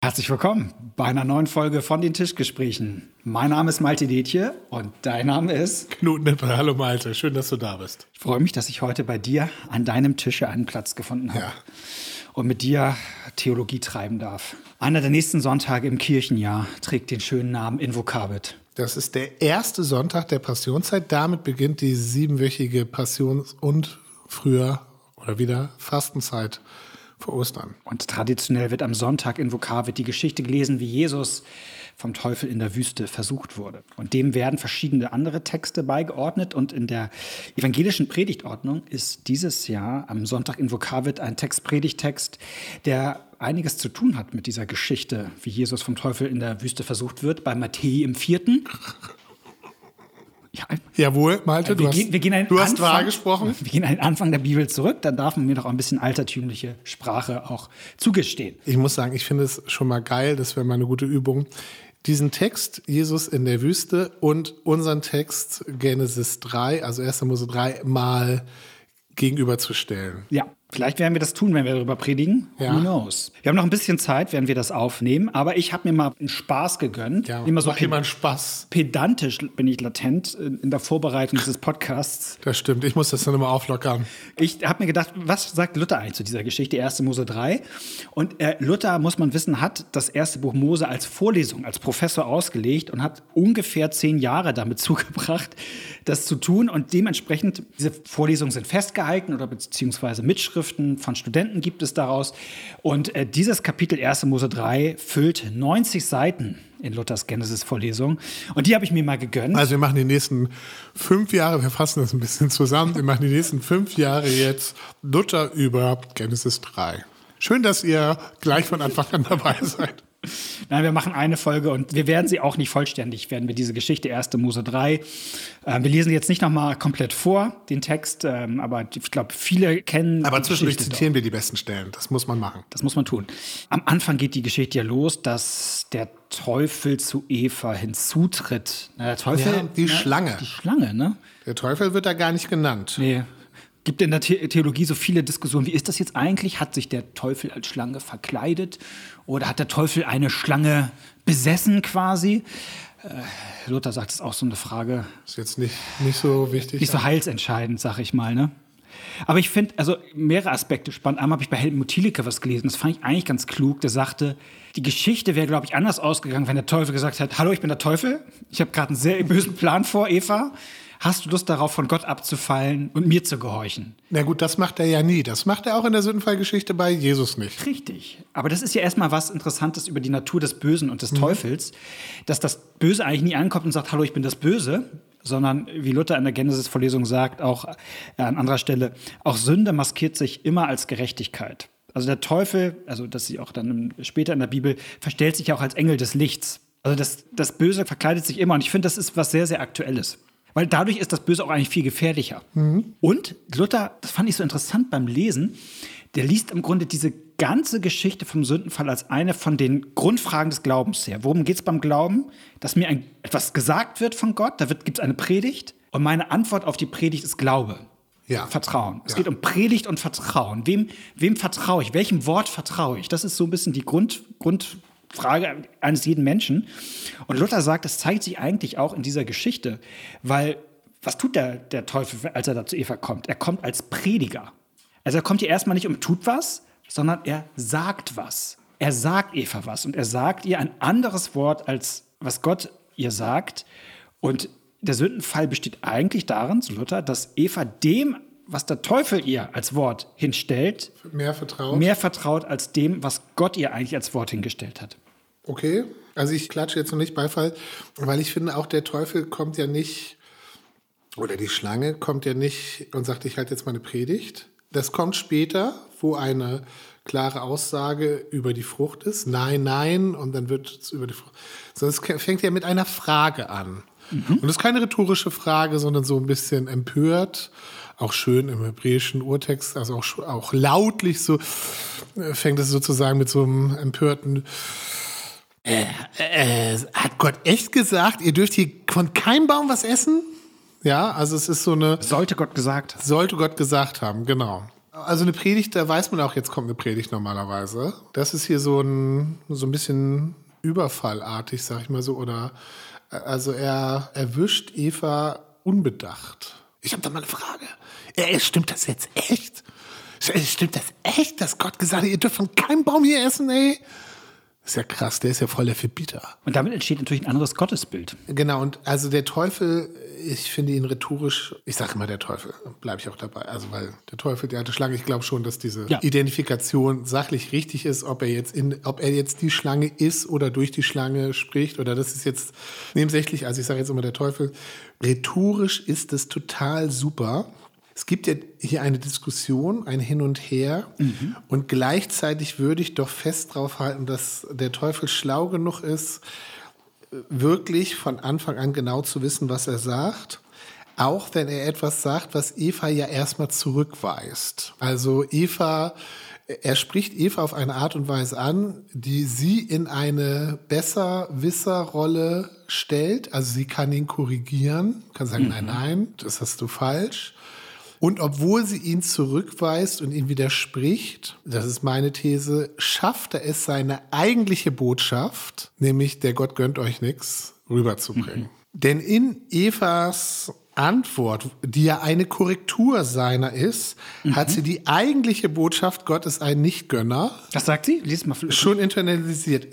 Herzlich willkommen bei einer neuen Folge von den Tischgesprächen. Mein Name ist Malte Detje und dein Name ist? Knut Nippel. Hallo Malte, schön, dass du da bist. Ich freue mich, dass ich heute bei dir an deinem Tische einen Platz gefunden habe und mit dir Theologie treiben darf. Einer der nächsten Sonntage im Kirchenjahr trägt den schönen Namen Invocavit. Das ist der erste Sonntag der Passionszeit. Damit beginnt die 7-wöchige Passions- und früher oder wieder Fastenzeit vor Ostern. Und traditionell wird am Sonntag Invocavit die Geschichte gelesen, wie Jesus vom Teufel in der Wüste versucht wurde. Und dem werden verschiedene andere Texte beigeordnet. Und in der evangelischen Predigtordnung ist dieses Jahr am Sonntag Invocavit ein Predigttext, der einiges zu tun hat mit dieser Geschichte, wie Jesus vom Teufel in der Wüste versucht wird, bei Matthäi im 4. Ja, jawohl, Malte, du hast wahr gesprochen. Wir gehen an den Anfang der Bibel zurück, dann darf man mir doch ein bisschen altertümliche Sprache auch zugestehen. Ich muss sagen, ich finde es schon mal geil, das wäre mal eine gute Übung, diesen Text Jesus in der Wüste und unseren Text Genesis 3, also 1. Mose 3, mal gegenüberzustellen. Ja, vielleicht werden wir das tun, wenn wir darüber predigen. Ja. Who knows? Wir haben noch ein bisschen Zeit, während wir das aufnehmen, aber ich habe mir mal einen Spaß gegönnt. Ja, immer so mach dir mal einen Spaß. Pedantisch bin ich latent in der Vorbereitung dieses Podcasts. Das stimmt, ich muss das dann immer auflockern. Ich habe mir gedacht, was sagt Luther eigentlich zu dieser Geschichte, 1. Mose 3? Und Luther, muss man wissen, hat das erste Buch Mose als Vorlesung, als Professor ausgelegt und hat ungefähr 10 Jahre damit zugebracht, das zu tun. Und dementsprechend, diese Vorlesungen sind festgehalten oder beziehungsweise Mitschriften von Studenten gibt es daraus. Und dieses Kapitel 1. Mose 3 füllt 90 Seiten in Luthers Genesis-Vorlesung. Und die habe ich mir mal gegönnt. Also wir machen die nächsten 5 Jahre, wir fassen das ein bisschen zusammen, wir machen die nächsten 5 Jahre jetzt Luther über Genesis 3. Schön, dass ihr gleich von Anfang an dabei seid. Nein, wir machen eine Folge und wir werden sie auch nicht vollständig, werden wir diese Geschichte 1. Mose 3. Wir lesen jetzt nicht nochmal komplett vor, den Text, aber ich glaube, viele kennen aber zwischendurch zitieren wir die besten Stellen, das muss man machen. Das muss man tun. Am Anfang geht die Geschichte ja los, dass der Teufel zu Eva hinzutritt. Na, der Teufel, ja, die Schlange. Die Schlange, ne? Der Teufel wird da gar nicht genannt. Nee. Gibt in der Theologie so viele Diskussionen. Wie ist das jetzt eigentlich? Hat sich der Teufel als Schlange verkleidet? Oder hat der Teufel eine Schlange besessen quasi? Luther sagt, es ist auch so eine Frage. Ist jetzt nicht so wichtig. Nicht so heilsentscheidend, sag ich mal, ne? Aber ich finde, also mehrere Aspekte spannend. Einmal habe ich bei Helmut Thielicke was gelesen. Das fand ich eigentlich ganz klug. Der sagte, die Geschichte wäre, glaube ich, anders ausgegangen, wenn der Teufel gesagt hat, hallo, ich bin der Teufel. Ich habe gerade einen sehr bösen Plan vor, Eva. Hast du Lust darauf, von Gott abzufallen und mir zu gehorchen? Na gut, das macht er ja nie. Das macht er auch in der Sündenfallgeschichte bei Jesus nicht. Richtig. Aber das ist ja erstmal was Interessantes über die Natur des Bösen und des Teufels, dass das Böse eigentlich nie ankommt und sagt, hallo, ich bin das Böse, sondern, wie Luther in der Genesis-Vorlesung sagt, auch an anderer Stelle, auch Sünde maskiert sich immer als Gerechtigkeit. Also der Teufel, also das sie auch dann später in der Bibel, verstellt sich ja auch als Engel des Lichts. Also das Böse verkleidet sich immer und ich finde, das ist was sehr, sehr Aktuelles. Weil dadurch ist das Böse auch eigentlich viel gefährlicher. Und Luther, das fand ich so interessant beim Lesen, der liest im Grunde diese ganze Geschichte vom Sündenfall als eine von den Grundfragen des Glaubens her. Worum geht es beim Glauben? Dass mir etwas gesagt wird von Gott, da gibt es eine Predigt und meine Antwort auf die Predigt ist Glaube. Ja. Vertrauen. Es geht um Predigt und Vertrauen. Wem vertraue ich? Welchem Wort vertraue ich? Das ist so ein bisschen die Grundfrage eines jeden Menschen. Und Luther sagt, das zeigt sich eigentlich auch in dieser Geschichte, weil was tut der Teufel, als er da zu Eva kommt? Er kommt als Prediger. Also er kommt hier erstmal nicht und tut was, sondern er sagt was. Er sagt Eva was und er sagt ihr ein anderes Wort, als was Gott ihr sagt. Und der Sündenfall besteht eigentlich darin, so Luther, dass Eva dem, was der Teufel ihr als Wort hinstellt, mehr vertraut als dem, was Gott ihr eigentlich als Wort hingestellt hat. Okay, also ich klatsche jetzt noch nicht Beifall, weil ich finde, auch der Teufel kommt ja nicht, oder die Schlange kommt ja nicht und sagt, ich halte jetzt mal eine Predigt. Das kommt später, wo eine klare Aussage über die Frucht ist. Nein, nein, und dann wird es über die Frucht. Sondern es fängt ja mit einer Frage an. Und das ist keine rhetorische Frage, sondern so ein bisschen empört. Auch schön im hebräischen Urtext, also auch lautlich so, fängt es sozusagen mit so einem empörten hat Gott echt gesagt, ihr dürft hier von keinem Baum was essen? Ja, also es ist so eine... Sollte Gott gesagt haben, genau. Also eine Predigt, da weiß man auch, jetzt kommt eine Predigt normalerweise. Das ist hier so ein bisschen überfallartig, sag ich mal so. Oder also er erwischt Eva unbedacht. Ich habe da mal eine Frage. Stimmt das jetzt echt? Stimmt das echt, dass Gott gesagt hat, ihr dürft von keinem Baum hier essen, ey? Das ist ja krass, der ist ja voll der Verbieter. Und damit entsteht natürlich ein anderes Gottesbild. Genau, und also der Teufel, ich finde ihn rhetorisch, ich sage immer der Teufel, bleibe ich auch dabei. Also weil der Teufel, die alte Schlange, ich glaube schon, dass diese Identifikation sachlich richtig ist, ob er jetzt die Schlange ist oder durch die Schlange spricht oder das ist jetzt nebensächlich, also ich sage jetzt immer der Teufel. Rhetorisch ist es total super. Es gibt ja hier eine Diskussion, ein Hin und Her und gleichzeitig würde ich doch fest drauf halten, dass der Teufel schlau genug ist, wirklich von Anfang an genau zu wissen, was er sagt, auch wenn er etwas sagt, was Eva ja erstmal zurückweist. Also er spricht Eva auf eine Art und Weise an, die sie in eine Besserwisser-Rolle stellt. Also sie kann ihn korrigieren, kann sagen, nein, das hast du falsch. Und obwohl sie ihn zurückweist und ihm widerspricht, das ist meine These, schafft er es, seine eigentliche Botschaft, nämlich der Gott gönnt euch nix, rüberzubringen. Denn in Evas Antwort, die ja eine Korrektur seiner ist, hat sie die eigentliche Botschaft, Gott ist ein Nichtgönner. Das sagt sie? Lies mal. Schon internalisiert.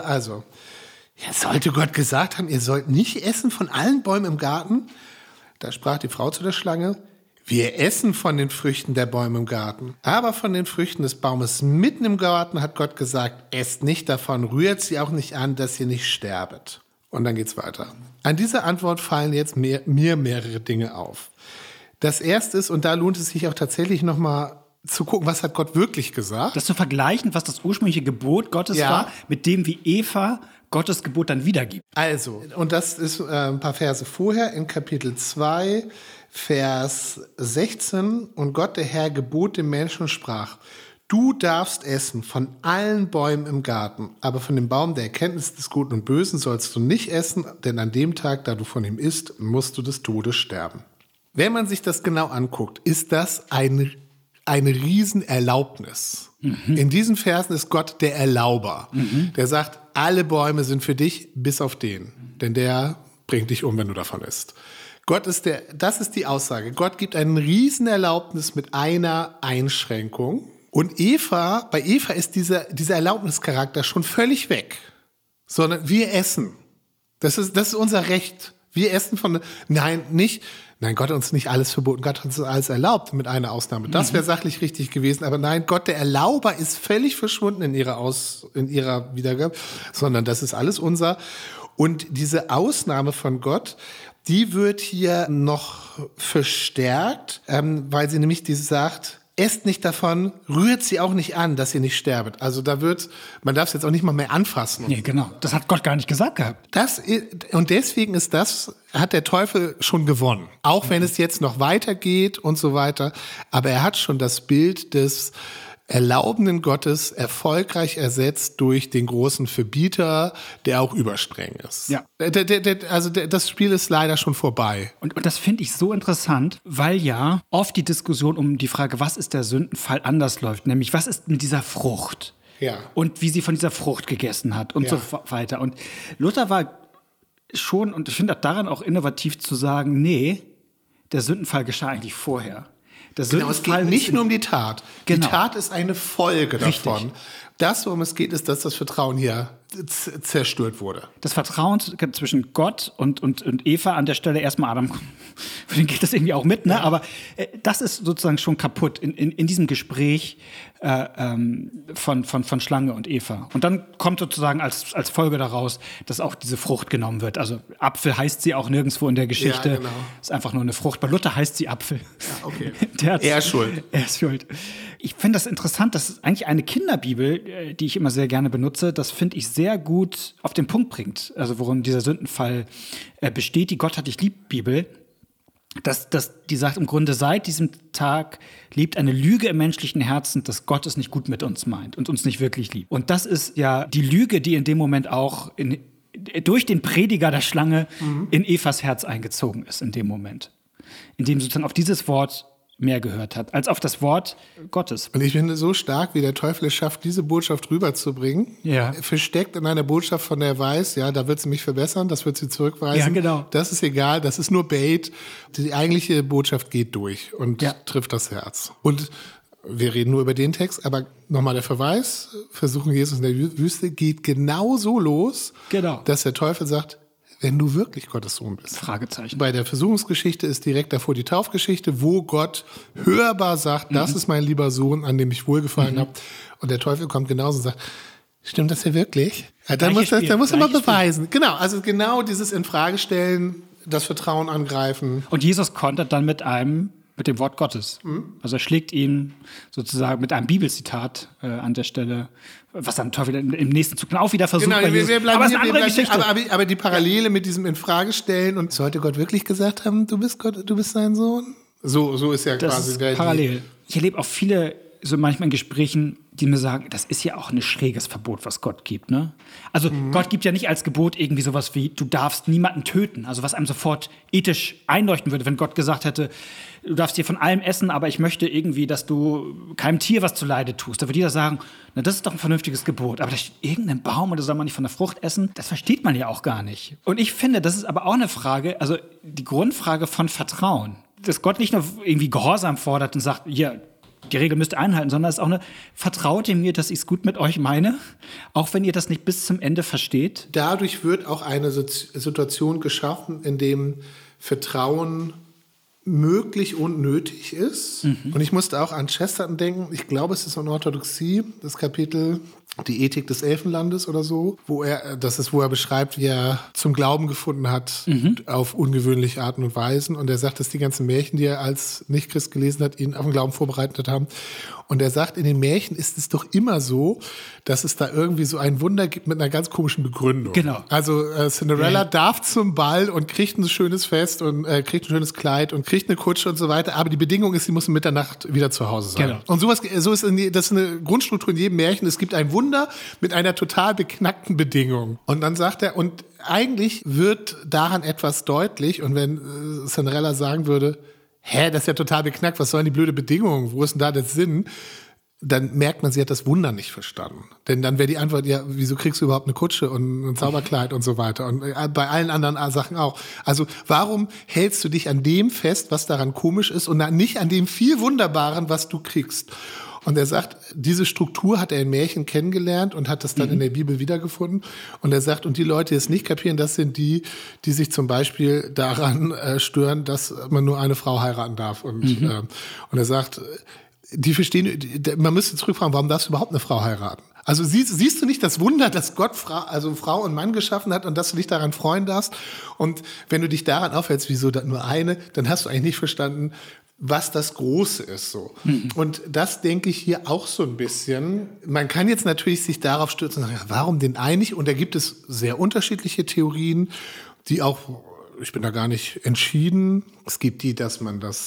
Sollte Gott gesagt haben, ihr sollt nicht essen von allen Bäumen im Garten? Da sprach die Frau zu der Schlange, wir essen von den Früchten der Bäume im Garten. Aber von den Früchten des Baumes mitten im Garten hat Gott gesagt, esst nicht davon, rührt sie auch nicht an, dass ihr nicht sterbet. Und dann geht's weiter. An dieser Antwort fallen jetzt mir mehrere Dinge auf. Das erste ist, und da lohnt es sich auch tatsächlich nochmal zu gucken, was hat Gott wirklich gesagt. Das zu vergleichen, was das ursprüngliche Gebot Gottes war, mit dem, wie Eva Gottes Gebot dann wiedergibt. Also, und das ist ein paar Verse vorher, in Kapitel 2, Vers 16. Und Gott, der Herr, gebot dem Menschen und sprach, du darfst essen von allen Bäumen im Garten, aber von dem Baum der Erkenntnis des Guten und Bösen sollst du nicht essen, denn an dem Tag, da du von ihm isst, musst du des Todes sterben. Wenn man sich das genau anguckt, ist das eine Riesenerlaubnis. In diesen Versen ist Gott der Erlauber. Der sagt, alle Bäume sind für dich, bis auf den. Denn der bringt dich um, wenn du davon isst. Das ist die Aussage. Gott gibt eine Riesenerlaubnis mit einer Einschränkung. Und bei Eva ist dieser Erlaubnischarakter schon völlig weg. Sondern wir essen. Das ist unser Recht. Wir essen Nein, Gott hat uns nicht alles verboten, Gott hat uns alles erlaubt, mit einer Ausnahme. Das wäre sachlich richtig gewesen, aber nein, Gott, der Erlauber, ist völlig verschwunden in ihrer Wiedergabe, sondern das ist alles unser. Und diese Ausnahme von Gott, die wird hier noch verstärkt, weil sie nämlich sagt, esst nicht davon, rührt sie auch nicht an, dass ihr nicht sterbet. Also man darf es jetzt auch nicht mal mehr anfassen. Nee, genau. Das hat Gott gar nicht gesagt gehabt. Und deswegen hat der Teufel schon gewonnen. Auch wenn es jetzt noch weitergeht und so weiter. Aber er hat schon das Bild des erlaubenden Gottes erfolgreich ersetzt durch den großen Verbieter, der auch überstreng ist. Ja. Das Spiel ist leider schon vorbei. Und das finde ich so interessant, weil ja oft die Diskussion um die Frage, was ist der Sündenfall, anders läuft. Nämlich, was ist mit dieser Frucht? Ja. Und wie sie von dieser Frucht gegessen hat und so weiter. Und Luther war schon, und ich finde daran auch innovativ zu sagen, nee, der Sündenfall geschah eigentlich vorher. Genau, es geht nicht nur um die Tat. Genau. Die Tat ist eine Folge davon. Das, worum es geht, ist, dass das Vertrauen hier zerstört wurde. Das Vertrauen zwischen Gott und Eva an der Stelle erstmal Adam, für den geht das irgendwie auch mit, ne? Ja. Aber das ist sozusagen schon kaputt in diesem Gespräch von Schlange und Eva. Und dann kommt sozusagen als Folge daraus, dass auch diese Frucht genommen wird. Also Apfel heißt sie auch nirgendwo in der Geschichte. Ja, genau. Ist einfach nur eine Frucht. Bei Luther heißt sie Apfel. Ja, okay. Er ist schuld. Er ist schuld. Ich finde das interessant, das ist eigentlich eine Kinderbibel, die ich immer sehr gerne benutze. Das finde ich sehr gut auf den Punkt bringt. Also worum dieser Sündenfall besteht. Die Gott hat dich lieb Bibel. Die sagt im Grunde, seit diesem Tag lebt eine Lüge im menschlichen Herzen, dass Gott es nicht gut mit uns meint und uns nicht wirklich liebt. Und das ist ja die Lüge, die in dem Moment auch durch den Prediger der Schlange in Evas Herz eingezogen ist in dem Moment. In dem sozusagen auf dieses Wort mehr gehört hat, als auf das Wort Gottes. Und ich finde so stark, wie der Teufel es schafft, diese Botschaft rüberzubringen. Ja. Versteckt in einer Botschaft, von der er weiß, ja, da wird sie mich verbessern, das wird sie zurückweisen. Ja, genau. Das ist egal, das ist nur Bait. Die eigentliche Botschaft geht durch und trifft das Herz. Und wir reden nur über den Text, aber nochmal der Verweis, Versuchen Jesus in der Wüste geht genauso los, dass der Teufel sagt, wenn du wirklich Gottes Sohn bist. Fragezeichen. Bei der Versuchungsgeschichte ist direkt davor die Taufgeschichte, wo Gott hörbar sagt, das ist mein lieber Sohn, an dem ich wohlgefallen habe. Und der Teufel kommt genauso und sagt, stimmt das ja wirklich? Ja, dann muss er mal beweisen. Genau, also genau dieses Infragestellen, das Vertrauen angreifen. Und Jesus kontert dann mit dem Wort Gottes. Also er schlägt ihn sozusagen mit einem Bibelzitat an der Stelle, was dann Teufel im nächsten Zug dann auch wieder versucht. Genau, wir bleiben aber es hier, ist eine andere Geschichte. aber die Parallele mit diesem Infragestellen und sollte Gott wirklich gesagt haben, du bist Gott, du bist sein Sohn? So ist ja das quasi ist parallel. Ich erlebe auch viele, so manchmal in Gesprächen, die mir sagen, das ist ja auch ein schräges Verbot, was Gott gibt. Ne? Also Gott gibt ja nicht als Gebot irgendwie sowas wie, du darfst niemanden töten. Also was einem sofort ethisch einleuchten würde, wenn Gott gesagt hätte, du darfst hier von allem essen, aber ich möchte irgendwie, dass du keinem Tier was zuleide tust. Da würde jeder sagen, na, das ist doch ein vernünftiges Gebot. Aber da steht irgendein Baum oder soll man nicht von der Frucht essen? Das versteht man ja auch gar nicht. Und ich finde, das ist aber auch eine Frage, also die Grundfrage von Vertrauen. Dass Gott nicht nur irgendwie Gehorsam fordert und sagt, hier, die Regel müsst ihr einhalten, sondern es ist auch eine, vertraut ihr mir, dass ich es gut mit euch meine, auch wenn ihr das nicht bis zum Ende versteht? Dadurch wird auch eine Situation geschaffen, in dem Vertrauen möglich und nötig ist. Und ich musste auch an Chesterton denken. Ich glaube, es ist in Orthodoxie, das Kapitel Die Ethik des Elfenlandes oder so, wo er beschreibt, wie er zum Glauben gefunden hat auf ungewöhnliche Arten und Weisen. Und er sagt, dass die ganzen Märchen, die er als Nichtchrist gelesen hat, ihn auf den Glauben vorbereitet haben. Und er sagt, in den Märchen ist es doch immer so, dass es da irgendwie so ein Wunder gibt mit einer ganz komischen Begründung. Genau. Also Cinderella darf zum Ball und kriegt ein schönes Fest und kriegt ein schönes Kleid und kriegt eine Kutsche und so weiter. Aber die Bedingung ist, sie muss um Mitternacht wieder zu Hause sein. Genau. Und das ist eine Grundstruktur in jedem Märchen. Es gibt ein Wunder mit einer total beknackten Bedingung. Und dann sagt er, und eigentlich wird daran etwas deutlich. Und wenn Cinderella sagen würde, das ist ja total beknackt, was sollen die blöde Bedingungen? Wo ist denn da der Sinn? Dann merkt man, sie hat das Wunder nicht verstanden. Denn dann wäre die Antwort, ja, wieso kriegst du überhaupt eine Kutsche und ein Zauberkleid und so weiter? Und bei allen anderen Sachen auch. Also warum hältst du dich an dem fest, was daran komisch ist und nicht an dem viel Wunderbaren, was du kriegst? Und er sagt, diese Struktur hat er in Märchen kennengelernt und hat das dann in der Bibel wiedergefunden. Und er sagt, und die Leute, die es nicht kapieren, das sind die sich zum Beispiel daran stören, dass man nur eine Frau heiraten darf. Und er sagt, die verstehen, man müsste zurückfragen, warum darfst du überhaupt eine Frau heiraten? Also siehst du nicht das Wunder, dass Gott Frau und Mann geschaffen hat und dass du dich daran freuen darfst? Und wenn du dich daran aufhältst, wieso nur eine, dann hast du eigentlich nicht verstanden, was das Große ist so. Und das denke ich hier auch so ein bisschen. Man kann jetzt natürlich sich darauf stürzen und sagen, warum denn eigentlich? Und da gibt es sehr unterschiedliche Theorien, die auch, ich bin da gar nicht entschieden. Es gibt die, dass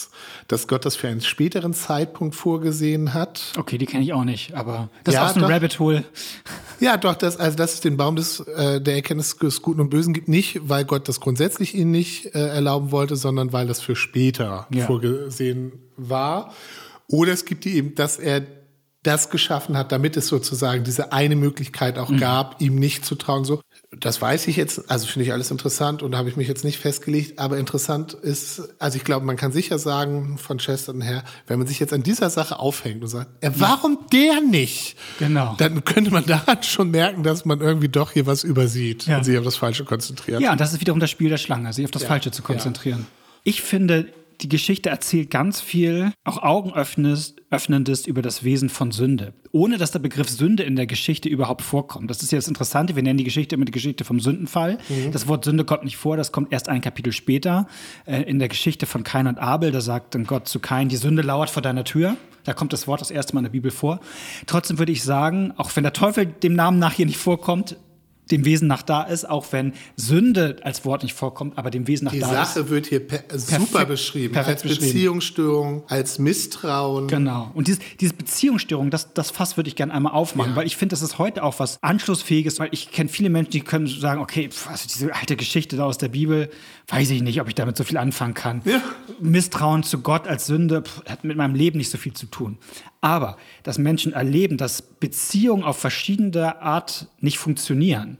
Gott das für einen späteren Zeitpunkt vorgesehen hat. Okay, die kenne ich auch nicht, aber das ist auch so ein Rabbit Hole. Ja, doch, dass es den Baum der Erkenntnis des Guten und Bösen gibt, nicht, weil Gott das grundsätzlich ihnen nicht erlauben wollte, sondern weil das für später vorgesehen war. Oder es gibt die eben, dass er das geschaffen hat, damit es sozusagen diese eine Möglichkeit auch gab, ihm nicht zu trauen. So, das weiß ich jetzt, also finde ich alles interessant und da habe ich mich jetzt nicht festgelegt, aber interessant ist, also ich glaube, man kann sicher sagen, von Chesterton her, wenn man sich jetzt an dieser Sache aufhängt und sagt, warum der nicht? Genau. Dann könnte man daran schon merken, dass man irgendwie doch hier was übersieht und sich auf das Falsche konzentriert. Ja, und das ist wiederum das Spiel der Schlange, sich auf das Falsche zu konzentrieren. Ja. Ich finde, die Geschichte erzählt ganz viel, auch Augenöffnendes über das Wesen von Sünde, ohne dass der Begriff Sünde in der Geschichte überhaupt vorkommt. Das ist ja das Interessante, wir nennen die Geschichte immer die Geschichte vom Sündenfall. Das Wort Sünde kommt nicht vor, das kommt erst ein Kapitel später. In der Geschichte von Kain und Abel, da sagt dann Gott zu Kain, die Sünde lauert vor deiner Tür. Da kommt das Wort das erste Mal in der Bibel vor. Trotzdem würde ich sagen, auch wenn der Teufel dem Namen nach hier nicht vorkommt, dem Wesen nach da ist, auch wenn Sünde als Wort nicht vorkommt, aber dem Wesen nach Die da ist. Die Sache wird hier super beschrieben, als Beziehungsstörung, als Misstrauen. Genau. Und diese Beziehungsstörung, das Fass würde ich gerne einmal aufmachen, weil ich finde, das ist heute auch was Anschlussfähiges, weil ich kenne viele Menschen, die können sagen, okay, also diese alte Geschichte da aus der Bibel, weiß ich nicht, ob ich damit so viel anfangen kann. Ja. Misstrauen zu Gott als Sünde hat mit meinem Leben nicht so viel zu tun. Aber, dass Menschen erleben, dass Beziehungen auf verschiedene Art nicht funktionieren,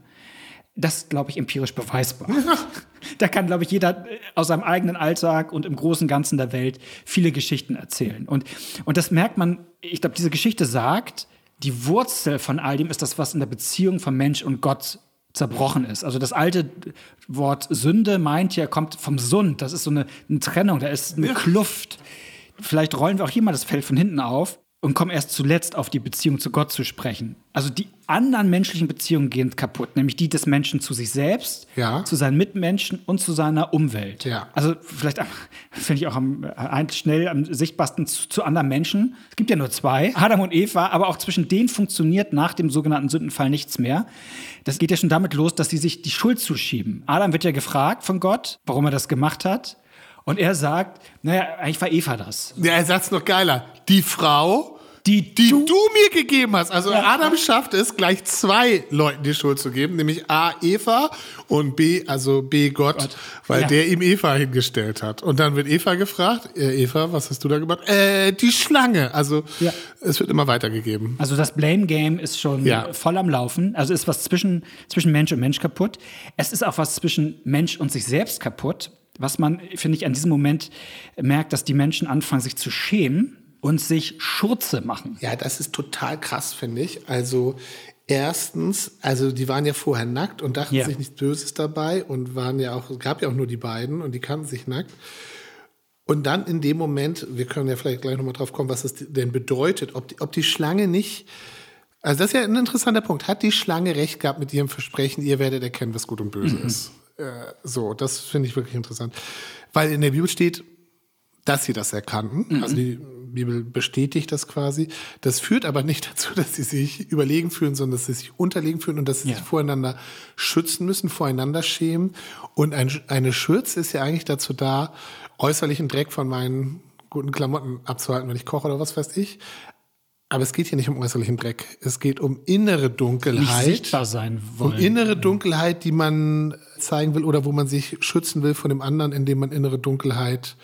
das glaube ich, empirisch beweisbar. Ja. Da kann, glaube ich, jeder aus seinem eigenen Alltag und im großen Ganzen der Welt viele Geschichten erzählen. Und das merkt man, ich glaube, diese Geschichte sagt, die Wurzel von all dem ist das, was in der Beziehung von Mensch und Gott zerbrochen ist. Also das alte Wort Sünde meint ja, kommt vom Sund. Das ist so eine Trennung, da ist eine Kluft. Vielleicht rollen wir auch hier mal das Feld von hinten auf und kommen erst zuletzt auf die Beziehung zu Gott zu sprechen. Also die anderen menschlichen Beziehungen gehen kaputt, nämlich die des Menschen zu sich selbst, zu seinen Mitmenschen und zu seiner Umwelt. Ja. Also vielleicht finde ich auch schnell am sichtbarsten zu anderen Menschen. Es gibt ja nur 2, Adam und Eva, aber auch zwischen denen funktioniert nach dem sogenannten Sündenfall nichts mehr. Das geht ja schon damit los, dass sie sich die Schuld zuschieben. Adam wird ja gefragt von Gott, warum er das gemacht hat. Und er sagt, naja, eigentlich war Eva das. Ja, er sagt es noch geiler. Die Frau, die du mir gegeben hast. Also Adam schafft es, gleich 2 Leuten die Schuld zu geben, nämlich A, Eva und B, also B, Gott. Weil der ihm Eva hingestellt hat. Und dann wird Eva gefragt, Eva, was hast du da gemacht? Die Schlange. Also es wird immer weitergegeben. Also das Blame Game ist schon voll am Laufen. Also ist was zwischen Mensch und Mensch kaputt. Es ist auch was zwischen Mensch und sich selbst kaputt. Was man, finde ich, an diesem Moment merkt, dass die Menschen anfangen, sich zu schämen und sich Schurze machen. Ja, das ist total krass, finde ich. Also erstens, also die waren ja vorher nackt und dachten sich nichts Böses dabei und gab ja auch nur die beiden und die kannten sich nackt. Und dann in dem Moment, wir können ja vielleicht gleich nochmal drauf kommen, was das denn bedeutet, ob die Schlange nicht, also das ist ja ein interessanter Punkt, hat die Schlange recht gehabt mit ihrem Versprechen, ihr werdet erkennen, was gut und böse ist. So, das finde ich wirklich interessant. Weil in der Bibel steht, dass sie das erkannten. Also die Bibel bestätigt das quasi. Das führt aber nicht dazu, dass sie sich überlegen fühlen, sondern dass sie sich unterlegen fühlen und dass sie sich voreinander schützen müssen, voreinander schämen. Und eine Schürze ist ja eigentlich dazu da, äußerlichen Dreck von meinen guten Klamotten abzuhalten, wenn ich koche oder was weiß ich. Aber es geht hier nicht um äußerlichen Dreck. Es geht um innere Dunkelheit. Nicht sichtbar sein wollen. Um innere Dunkelheit, die man zeigen will oder wo man sich schützen will von dem anderen, indem man innere Dunkelheit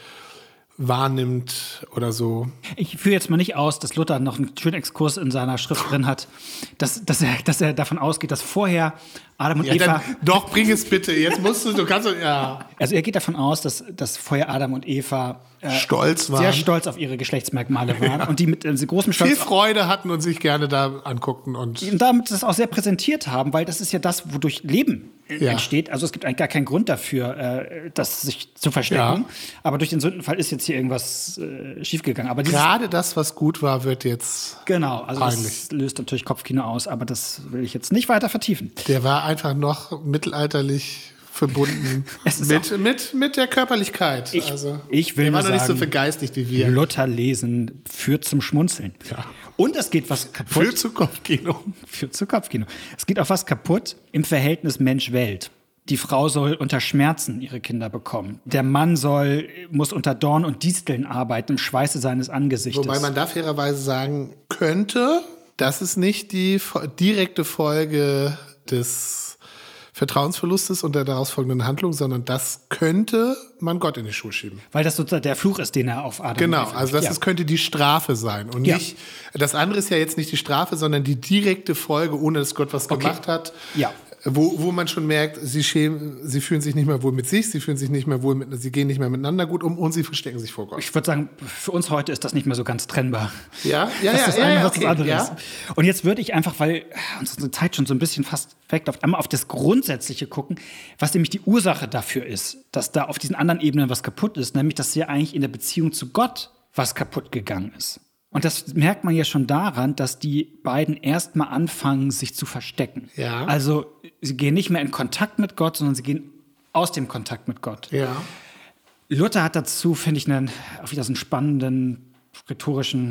wahrnimmt oder so. Ich führe jetzt mal nicht aus, dass Luther noch einen schönen Exkurs in seiner Schrift drin hat, dass er davon ausgeht, dass vorher Adam und Eva... Doch, bring es bitte. Jetzt du kannst... Also er geht davon aus, dass vorher Adam und Eva stolz waren. Sehr stolz auf ihre Geschlechtsmerkmale waren und die mit großem Stolz... Viel Freude hatten und sich gerne da anguckten. Und damit das auch sehr präsentiert haben, weil das ist ja das, wodurch Leben entsteht. Also es gibt eigentlich gar keinen Grund dafür, das sich zu verstecken. Ja. Aber durch den Sündenfall ist jetzt hier irgendwas schiefgegangen. Aber gerade das, was gut war, wird jetzt genau, also das löst natürlich Kopfkino aus, aber das will ich jetzt nicht weiter vertiefen. Der war einfach noch mittelalterlich verbunden mit der Körperlichkeit. Ich will der war nur noch sagen, nicht so vergeistigt wie wir. Luther lesen führt zum Schmunzeln. Ja. Und es geht was kaputt. Führt zu Kopfkino. Es geht auch was kaputt im Verhältnis Mensch-Welt. Die Frau soll unter Schmerzen ihre Kinder bekommen. Der Mann muss unter Dorn und Disteln arbeiten, im Schweiße seines Angesichtes. Wobei man da fairerweise sagen könnte, das ist nicht die direkte Folge des Vertrauensverlustes und der daraus folgenden Handlung, sondern das könnte man Gott in die Schuhe schieben. Weil das sozusagen der Fluch ist, den er auf Adam Genau, also das könnte die Strafe sein. Und nicht, das andere ist ja jetzt nicht die Strafe, sondern die direkte Folge, ohne dass Gott was gemacht hat. Ja. Wo man schon merkt, sie fühlen sich nicht mehr wohl mit sich, sie fühlen sich nicht mehr wohl sie gehen nicht mehr miteinander gut um und sie verstecken sich vor Gott. Ich würde sagen, für uns heute ist das nicht mehr so ganz trennbar. Ja, das andere ist. Und jetzt würde ich einfach, weil unsere Zeit schon so ein bisschen fast wegläuft, einmal auf das Grundsätzliche gucken, was nämlich die Ursache dafür ist, dass da auf diesen anderen Ebenen was kaputt ist, nämlich, dass ja eigentlich in der Beziehung zu Gott was kaputt gegangen ist. Und das merkt man ja schon daran, dass die beiden erstmal anfangen, sich zu verstecken. Ja. Also sie gehen nicht mehr in Kontakt mit Gott, sondern sie gehen aus dem Kontakt mit Gott. Ja. Luther hat dazu, finde ich, auch wieder so einen spannenden rhetorischen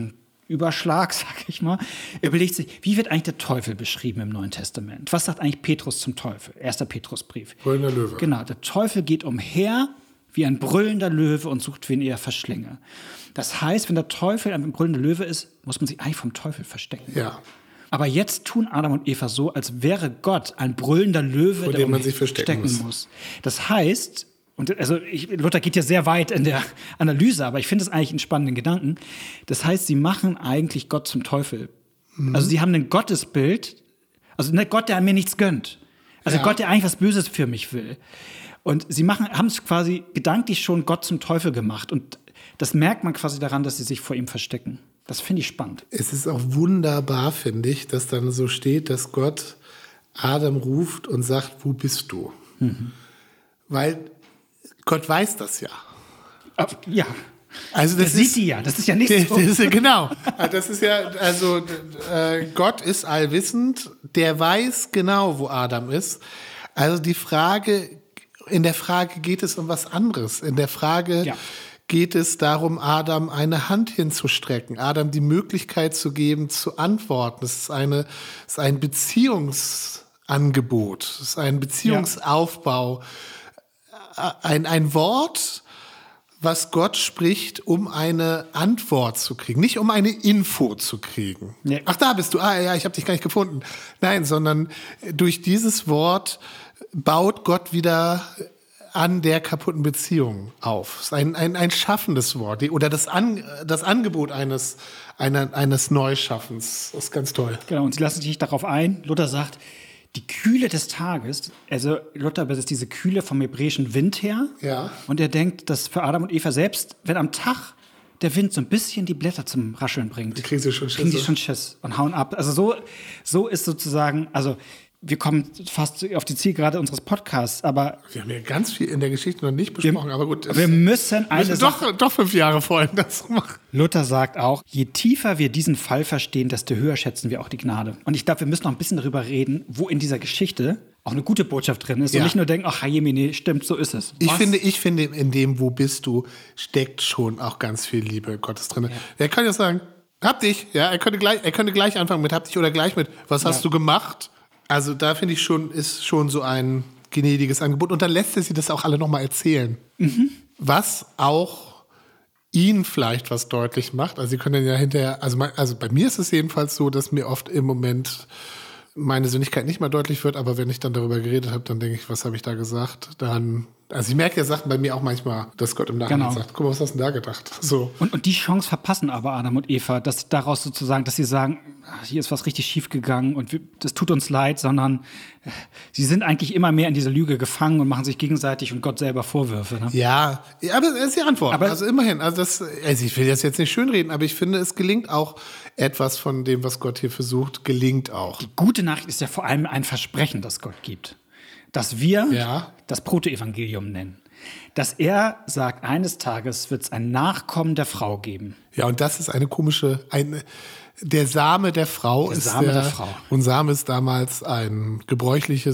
Überschlag, sag ich mal, überlegt sich, wie wird eigentlich der Teufel beschrieben im Neuen Testament? Was sagt eigentlich Petrus zum Teufel? 1. Petrusbrief. Brüllender Löwe. Genau, der Teufel geht umher wie ein brüllender Löwe und sucht, wen er verschlinge. Das heißt, wenn der Teufel ein brüllender Löwe ist, muss man sich eigentlich vom Teufel verstecken. Ja. Aber jetzt tun Adam und Eva so, als wäre Gott ein brüllender Löwe, vor dem man sich verstecken muss. Das heißt, Luther geht ja sehr weit in der Analyse, aber ich finde es eigentlich einen spannenden Gedanken. Das heißt, sie machen eigentlich Gott zum Teufel. Also sie haben ein Gottesbild, also Gott, der an mir nichts gönnt. Also Gott, der eigentlich was Böses für mich will. Und sie haben es quasi gedanklich schon Gott zum Teufel gemacht. Und das merkt man quasi daran, dass sie sich vor ihm verstecken. Das finde ich spannend. Es ist auch wunderbar, finde ich, dass dann so steht, dass Gott Adam ruft und sagt, wo bist du? Weil Gott weiß das ja. Ja. Also das sieht die ja, das ist ja nicht so. Genau. Das ist ja, also Gott ist allwissend, der weiß genau, wo Adam ist. Also in der Frage geht es um was anderes. In der Frage geht es darum, Adam eine Hand hinzustrecken, Adam die Möglichkeit zu geben, zu antworten. Es ist ein Beziehungsangebot, es ist ein Beziehungsaufbau. Ein Wort, was Gott spricht, um eine Antwort zu kriegen. Nicht um eine Info zu kriegen. Ja. Ach, da bist du. Ah, ja, ich habe dich gar nicht gefunden. Nein, sondern durch dieses Wort baut Gott wieder an der kaputten Beziehung auf. Es ist ein schaffendes Wort. Oder das Angebot eines Neuschaffens. Das ist ganz toll. Genau, und sie lassen sich nicht darauf ein. Luther sagt, die Kühle des Tages, also Luther besitzt diese Kühle vom hebräischen Wind her. Ja. Und er denkt, dass für Adam und Eva selbst, wenn am Tag der Wind so ein bisschen die Blätter zum Rascheln bringt, kriegen sie schon Schiss und hauen ab. Also so ist sozusagen, also wir kommen fast auf die Zielgerade unseres Podcasts, aber wir haben ja ganz viel in der Geschichte noch nicht besprochen, aber gut. Wir müssen doch 5 Jahre vorhin das machen. Luther sagt auch, je tiefer wir diesen Fall verstehen, desto höher schätzen wir auch die Gnade. Und ich glaube, wir müssen noch ein bisschen darüber reden, wo in dieser Geschichte auch eine gute Botschaft drin ist und nicht nur denken, ach, Jemine, stimmt, so ist es. Ich finde, in dem Wo bist du, steckt schon auch ganz viel Liebe Gottes drin. Ja. Er kann ja sagen, hab dich, er könnte gleich anfangen mit hab dich oder gleich mit, was hast du gemacht? Also da finde ich ist schon so ein gnädiges Angebot. Und dann lässt er sie das auch alle nochmal erzählen. Was auch ihnen vielleicht was deutlich macht. Also sie können ja hinterher, also bei mir ist es jedenfalls so, dass mir oft im Moment meine Sündigkeit nicht mal deutlich wird, aber wenn ich dann darüber geredet habe, dann denke ich, was habe ich da gesagt? Also ich merke ja Sachen bei mir auch manchmal, dass Gott im Nachhinein sagt, guck mal, was hast du denn da gedacht? So. Und die Chance verpassen aber Adam und Eva, dass daraus sozusagen, dass sie sagen, hier ist was richtig schief gegangen und das tut uns leid, sondern sie sind eigentlich immer mehr in dieser Lüge gefangen und machen sich gegenseitig und Gott selber Vorwürfe. Ne? Ja, aber das ist die Antwort. Also immerhin, ich will das jetzt nicht schönreden, aber ich finde, es gelingt auch etwas von dem, was Gott hier versucht, gelingt auch. Die gute Nachricht ist ja vor allem ein Versprechen, das Gott gibt. Dass wir das Protoevangelium nennen. Dass er sagt, eines Tages wird es ein Nachkommen der Frau geben. Ja, und das ist der Same der Frau. Und Same ist damals eine gebräuchliche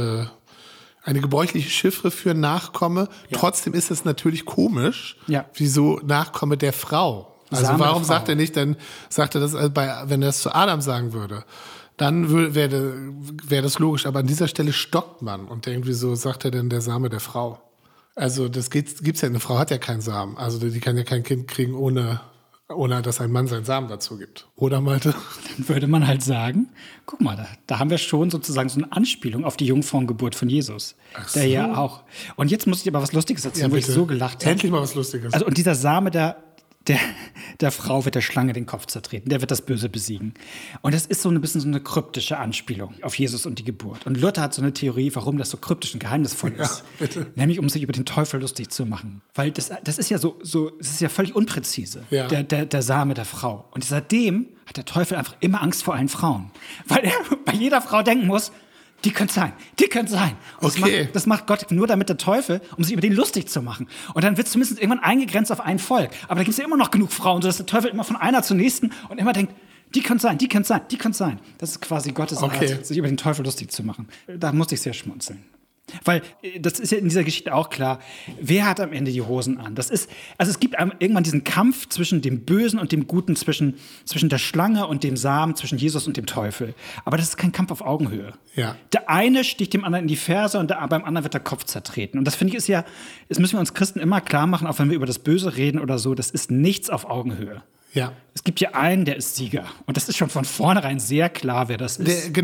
Chiffre für Nachkomme. Ja. Trotzdem ist es natürlich komisch, wieso Nachkomme der Frau. Also Same warum sagt er nicht, dann sagt er das, wenn er es zu Adam sagen würde. Dann wäre das logisch. Aber an dieser Stelle stockt man und denkt, wieso sagt er denn der Same der Frau? Also das gibt's ja, eine Frau hat ja keinen Samen. Also die kann ja kein Kind kriegen, ohne dass ein Mann seinen Samen dazu gibt. Oder Malte? Dann würde man halt sagen, guck mal, da haben wir schon sozusagen so eine Anspielung auf die Jungfrauengeburt von Jesus. Ach so. Der ja auch. Und jetzt muss ich aber was Lustiges erzählen, wo ich so gelacht habe. Endlich mal was Lustiges. Also und dieser Same der Frau wird der Schlange den Kopf zertreten, der wird das Böse besiegen. Und das ist so ein bisschen so eine kryptische Anspielung auf Jesus und die Geburt. Und Luther hat so eine Theorie, warum das so kryptisch und geheimnisvoll ist. Bitte. Nämlich, um sich über den Teufel lustig zu machen. Weil das ist ja das ist ja völlig unpräzise, der Same der Frau. Und seitdem hat der Teufel einfach immer Angst vor allen Frauen. Weil er bei jeder Frau denken muss, die könnte sein. Und das macht Gott nur damit der Teufel, um sich über den lustig zu machen. Und dann wird es zumindest irgendwann eingegrenzt auf ein Volk. Aber da gibt es ja immer noch genug Frauen, sodass der Teufel immer von einer zur nächsten und immer denkt, die könnte sein. Das ist quasi Gottes Art, sich über den Teufel lustig zu machen. Da musste ich sehr schmunzeln. Weil das ist ja in dieser Geschichte auch klar, wer hat am Ende die Hosen an? Also es gibt irgendwann diesen Kampf zwischen dem Bösen und dem Guten, zwischen der Schlange und dem Samen, zwischen Jesus und dem Teufel. Aber das ist kein Kampf auf Augenhöhe. Ja. Der eine sticht dem anderen in die Ferse und beim anderen wird der Kopf zertreten. Und das finde ich das müssen wir uns Christen immer klar machen, auch wenn wir über das Böse reden oder so, das ist nichts auf Augenhöhe. Ja. Es gibt hier einen, der ist Sieger. Und das ist schon von vornherein sehr klar, wer das ist.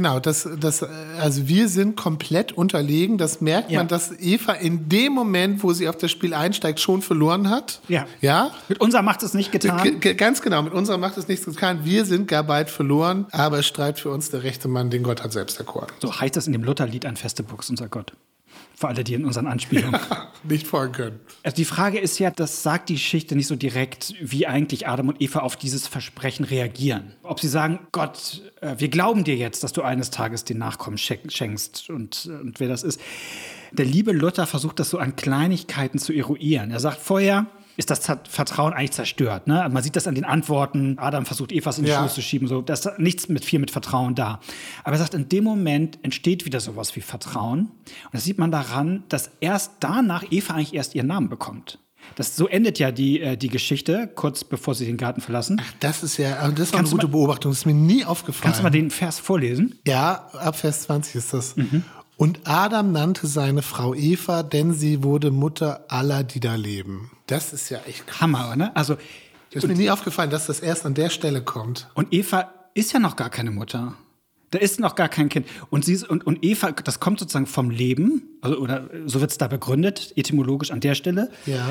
Also wir sind komplett unterlegen. Das merkt man, dass Eva in dem Moment, wo sie auf das Spiel einsteigt, schon verloren hat. Ja. Ja? Mit unserer Macht ist nicht getan. Ganz genau, mit unserer Macht ist nichts getan. Wir sind gar bald verloren, aber es streitet für uns der rechte Mann, den Gott hat selbst erkoren. So heißt das in dem Lutherlied Ein feste Burg ist unser Gott. Für alle, die in unseren Anspielungen nicht folgen können. Also die Frage ist ja, das sagt die Geschichte nicht so direkt, wie eigentlich Adam und Eva auf dieses Versprechen reagieren. Ob sie sagen, Gott, wir glauben dir jetzt, dass du eines Tages den Nachkommen schenkst und wer das ist. Der liebe Luther versucht das so an Kleinigkeiten zu eruieren. Er sagt vorher, ist das Vertrauen eigentlich zerstört. Ne? Man sieht das an den Antworten. Adam versucht, Evas in die Schoß zu schieben. So. Da ist nichts viel mit Vertrauen da. Aber er sagt, in dem Moment entsteht wieder sowas wie Vertrauen. Und das sieht man daran, dass erst danach Eva eigentlich erst ihren Namen bekommt. So endet ja die Geschichte, kurz bevor sie den Garten verlassen. Ach, das war eine gute Beobachtung. Das ist mir nie aufgefallen. Kannst du mal den Vers vorlesen? Ja, ab Vers 20 ist das. Und Adam nannte seine Frau Eva, denn sie wurde Mutter aller, die da leben. Das ist ja echt krass. Hammer, ne? Also, das ist mir nie aufgefallen, dass das erst an der Stelle kommt. Und Eva ist ja noch gar keine Mutter. Da ist noch gar kein Kind. Und Eva, das kommt sozusagen vom Leben, oder so wird es da begründet, etymologisch an der Stelle. Ja.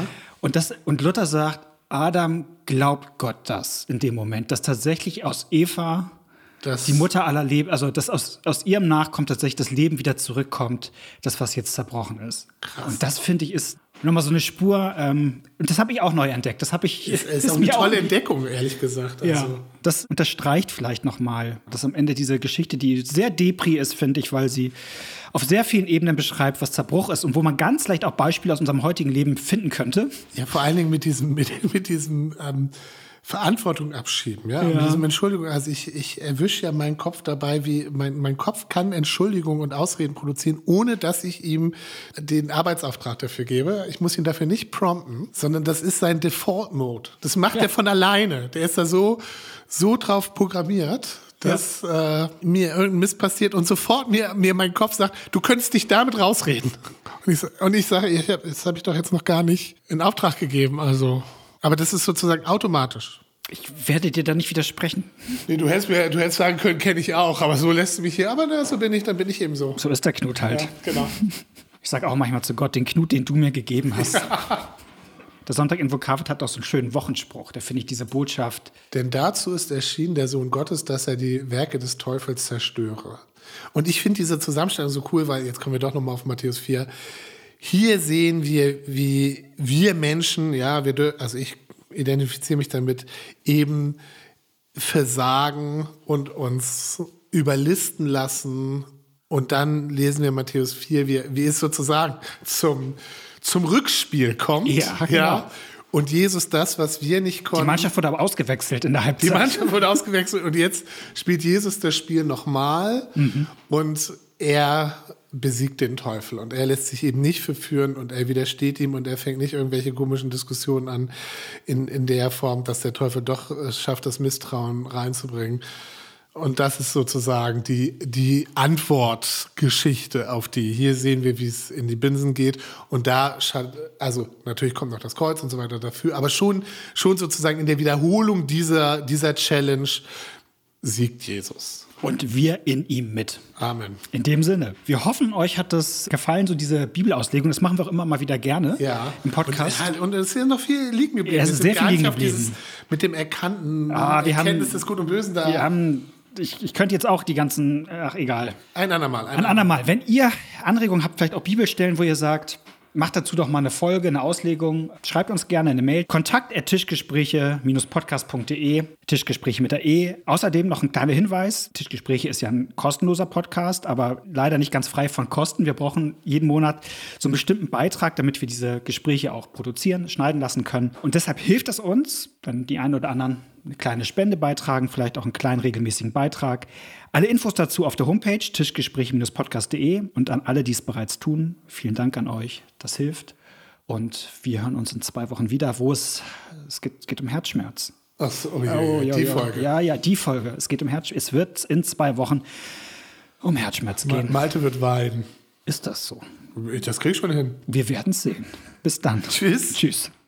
Und Luther sagt, Adam glaubt Gott das in dem Moment, dass tatsächlich aus Eva die Mutter aller Leben, also dass aus ihrem Nachkommen tatsächlich das Leben wieder zurückkommt, das, was jetzt zerbrochen ist. Krass. Und das, finde ich, ist nochmal so eine Spur, und das habe ich auch neu entdeckt. Das ist auch eine tolle Entdeckung, ehrlich gesagt. Ja, das unterstreicht vielleicht nochmal, dass am Ende diese Geschichte, die sehr Depri ist, finde ich, weil sie auf sehr vielen Ebenen beschreibt, was Zerbruch ist und wo man ganz leicht auch Beispiele aus unserem heutigen Leben finden könnte. Ja, vor allen Dingen mit diesem Verantwortung abschieben, ja. Und diesem Entschuldigung, also ich erwische ja meinen Kopf dabei, wie mein Kopf kann Entschuldigungen und Ausreden produzieren, ohne dass ich ihm den Arbeitsauftrag dafür gebe. Ich muss ihn dafür nicht prompten, sondern das ist sein Default-Mode. Das macht er von alleine. Der ist da so drauf programmiert, dass mir irgendein Mist passiert und sofort mir mein Kopf sagt, du könntest dich damit rausreden. Und ich sage, das habe ich doch jetzt noch gar nicht in Auftrag gegeben, also. Aber das ist sozusagen automatisch. Ich werde dir da nicht widersprechen. Nee, du hättest sagen können, kenne ich auch, aber so lässt du mich hier. Aber so bin ich, dann bin ich eben so. So ist der Knut halt. Ja, genau. Ich sage auch manchmal zu Gott, den Knut, den du mir gegeben hast. Ja. Der Sonntag in Vokavit hat auch so einen schönen Wochenspruch. Da finde ich diese Botschaft. Denn dazu ist erschienen der Sohn Gottes, dass er die Werke des Teufels zerstöre. Und ich finde diese Zusammenstellung so cool, weil jetzt kommen wir doch nochmal auf Matthäus 4. Hier sehen wir, wie wir Menschen, also ich identifiziere mich damit, eben versagen und uns überlisten lassen. Und dann lesen wir Matthäus 4, wie es sozusagen zum Rückspiel kommt. Ja, genau. Ja. Und Jesus das, was wir nicht konnten. Die Mannschaft wurde aber ausgewechselt in der Halbzeit. Die Mannschaft wurde ausgewechselt und jetzt spielt Jesus das Spiel nochmal und er besiegt den Teufel und er lässt sich eben nicht verführen und er widersteht ihm und er fängt nicht irgendwelche komischen Diskussionen an in der Form, dass der Teufel doch es schafft, das Misstrauen reinzubringen. Und das ist sozusagen die Antwortgeschichte auf die. Hier sehen wir, wie es in die Binsen geht. Und also natürlich kommt noch das Kreuz und so weiter dafür, aber schon sozusagen in der Wiederholung dieser Challenge siegt Jesus. Und wir in ihm mit. Amen. In dem Sinne. Wir hoffen, euch hat das gefallen, so diese Bibelauslegung. Das machen wir auch immer mal wieder gerne im Podcast. Und es ist ja noch viel liegen geblieben. Ja, es ist sehr viel liegen geblieben. Mit dem erkannten Erkenntnis des Guten und Bösen da. Ich könnte jetzt auch die ganzen, egal. Ein andermal. Ein andermal. Wenn ihr Anregungen habt, vielleicht auch Bibelstellen, wo ihr sagt, macht dazu doch mal eine Folge, eine Auslegung. Schreibt uns gerne eine Mail. kontakt@tischgespräche-podcast.de. Tischgespräche mit der E. Außerdem noch ein kleiner Hinweis. Tischgespräche ist ja ein kostenloser Podcast, aber leider nicht ganz frei von Kosten. Wir brauchen jeden Monat so einen bestimmten Beitrag, damit wir diese Gespräche auch produzieren, schneiden lassen können. Und deshalb hilft es uns, wenn die einen oder anderen eine kleine Spende beitragen, vielleicht auch einen kleinen regelmäßigen Beitrag. Alle Infos dazu auf der Homepage tischgespräche-podcast.de und an alle, die es bereits tun. Vielen Dank an euch, das hilft. Und wir hören uns in 2 Wochen wieder, wo es geht um Herzschmerz. Ach so, die Folge. Ja, die Folge. Es geht um Herzschmerz. Es wird in 2 Wochen um Herzschmerz gehen. Malte wird weinen. Ist das so? Das krieg ich schon hin. Wir werden es sehen. Bis dann. Tschüss. Tschüss.